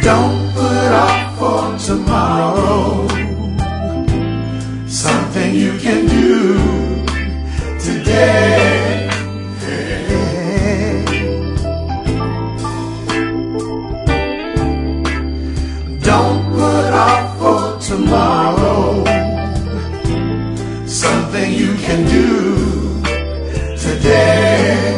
Don't put off for tomorrow something you can do today. Don't put off for tomorrow something you can do today.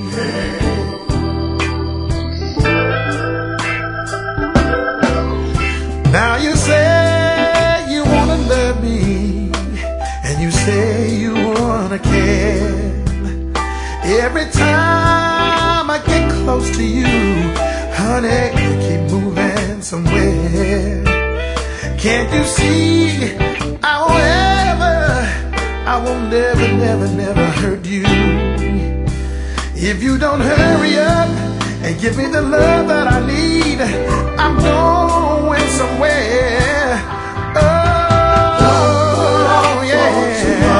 Now you say you wanna love me, and you say you wanna care. Every time I get close to you, honey, you keep moving somewhere. Can't you see I won't never hurt you if you don't hurry up and give me the love that I need. I'm going somewhere. Oh, yeah.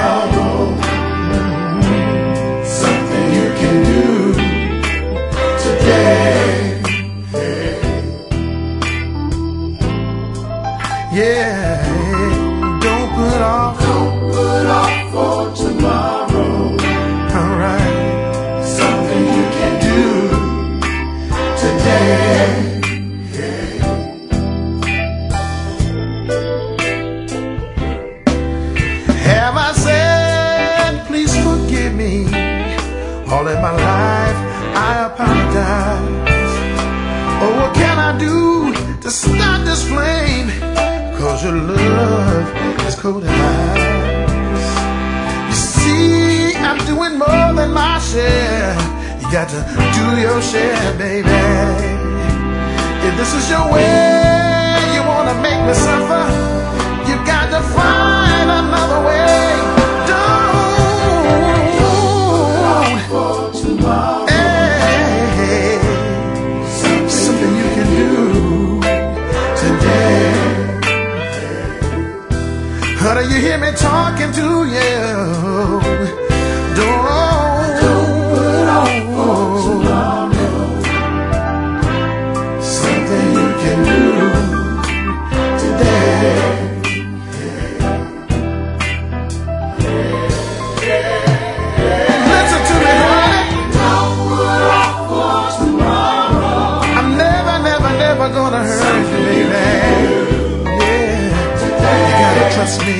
Something you can do today. Yeah. Don't put off for tomorrow. All right. Something you can do today. Have I said, please forgive me? All in my life I apologize. Oh, what can I do to stop this flame? 'Cause your love is cold as ice. You see, I'm doing more than my share. You got to do your share, baby. If this is your way, you wanna make me suffer, you got to find another way. Don't for tomorrow. Hey, something you can do today. Honey, you hear me talking to you? Don't put off for tomorrow something you can do today. Listen to me, honey. Don't put off for tomorrow. I'm never gonna hurt you, baby. Trust me,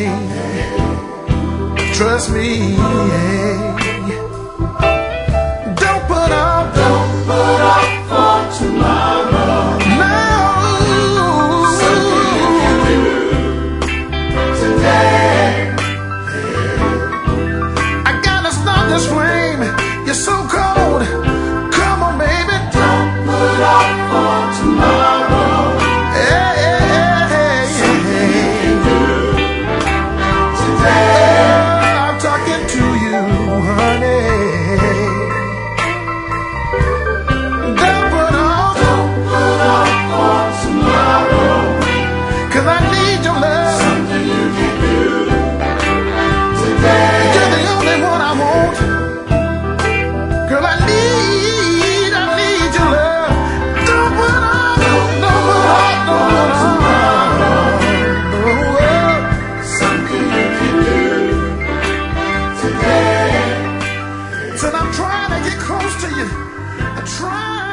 Don't put off for tomorrow. No, something you can do today. I gotta stop this flame. You're so cold. Come on, baby. Don't put off for tomorrow. I'm talking to you, honey. Don't put off for tomorrow. 'Cause I need your love. Something you can do today. You're the only one I want. Girl, I need your love. Don't put off, don't put off. Said I'm trying to get close to you. I'm trying.